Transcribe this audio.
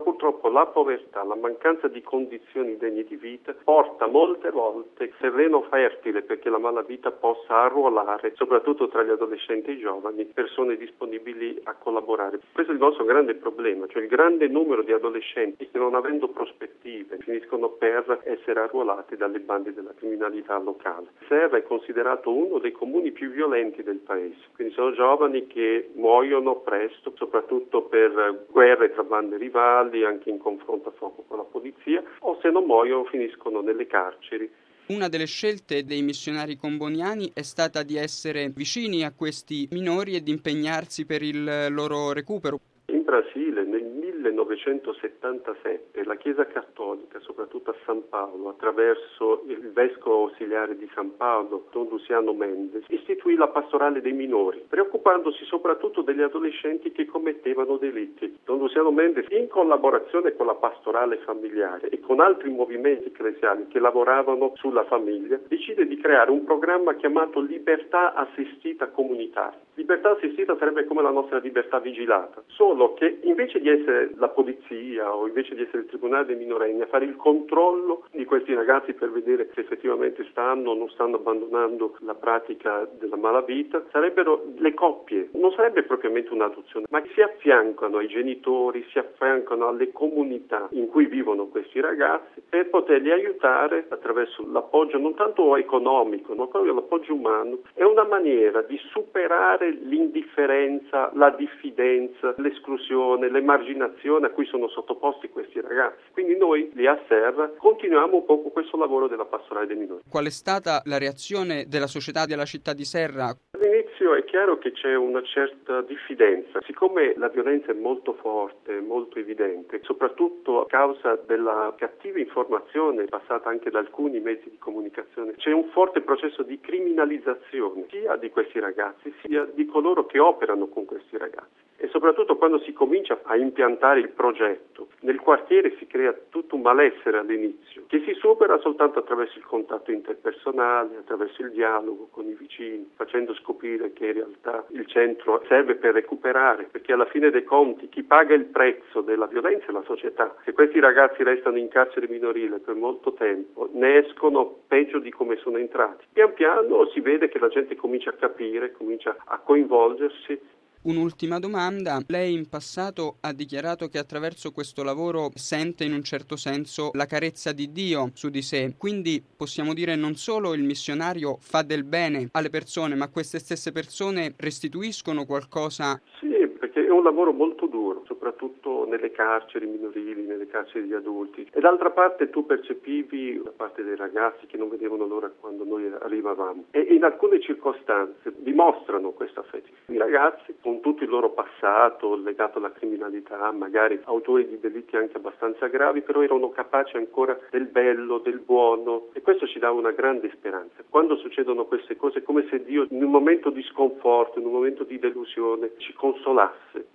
Purtroppo la povertà, la mancanza di condizioni degne di vita porta molte volte terreno fertile perché la malavita possa arruolare, soprattutto tra gli adolescenti e i giovani, persone disponibili a collaborare. Questo è il nostro grande problema, cioè il grande numero di adolescenti che non avendo prospettive finiscono per essere arruolati dalle bande della criminalità locale. Serra è considerato uno dei comuni più violenti del paese, quindi sono giovani che muoiono presto, soprattutto per guerre tra bande rivali, anche in confronto a fuoco con la polizia, o se non muoiono finiscono nelle carceri. Una delle scelte dei missionari comboniani è stata di essere vicini a questi minori e di impegnarsi per il loro recupero. In Brasile nel 1977 la Chiesa Cattolica, soprattutto a San Paolo, attraverso il vescovo ausiliare di San Paolo, Don Luciano Mendes, istituì la pastorale dei minori, preoccupandosi soprattutto degli adolescenti che commettevano delitti. Don Luciano Mendes, in collaborazione con la pastorale familiare e con altri movimenti ecclesiali che lavoravano sulla famiglia, decide di creare un programma chiamato Libertà Assistita Comunitaria. Libertà assistita sarebbe come la nostra libertà vigilata, solo che invece di essere la polizia o invece di essere il tribunale dei minorenni a fare il controllo di questi ragazzi per vedere se effettivamente stanno o non stanno abbandonando la pratica della malavita, sarebbero le coppie. Non sarebbe propriamente un'adozione, ma si affiancano ai genitori, si affiancano alle comunità in cui vivono questi ragazzi per poterli aiutare attraverso l'appoggio non tanto economico, ma proprio l'appoggio umano. È una maniera di superare l'indifferenza, la diffidenza, l'esclusione, l'emarginazione a cui sono sottoposti questi ragazzi. Quindi noi lì a Serra continuiamo un po' con questo lavoro della pastorale dei minori. Qual è stata la reazione della società della città di Serra? All'inizio è chiaro che c'è una certa diffidenza, siccome la violenza è molto forte, molto evidente, soprattutto a causa della cattiva informazione passata anche da alcuni mezzi di comunicazione. C'è un forte processo di criminalizzazione sia di questi ragazzi sia di coloro che operano con questi ragazzi. E soprattutto quando si comincia a impiantare il progetto, nel quartiere si crea tutto un malessere all'inizio, che si supera soltanto attraverso il contatto interpersonale, attraverso il dialogo con i vicini, facendo scoprire che in realtà il centro serve per recuperare, perché alla fine dei conti chi paga il prezzo della violenza è la società. Se questi ragazzi restano in carcere minorile per molto tempo, ne escono peggio di come sono entrati. Pian piano si vede che la gente comincia a capire, comincia a coinvolgersi. Un'ultima domanda. Lei in passato ha dichiarato che attraverso questo lavoro sente in un certo senso la carezza di Dio su di sé. Quindi possiamo dire non solo il missionario fa del bene alle persone, ma queste stesse persone restituiscono qualcosa. Sì, perché è un lavoro molto duro, soprattutto nelle carceri minorili, nelle carceri di adulti. E d'altra parte tu percepivi da parte dei ragazzi che non vedevano l'ora quando noi arrivavamo. E in alcune circostanze dimostrano questo affetto. I ragazzi, con tutto il loro passato legato alla criminalità, magari autori di delitti anche abbastanza gravi, però erano capaci ancora del bello, del buono, e questo ci dà una grande speranza. Quando succedono queste cose è come se Dio in un momento di sconforto, in un momento di delusione ci consolasse.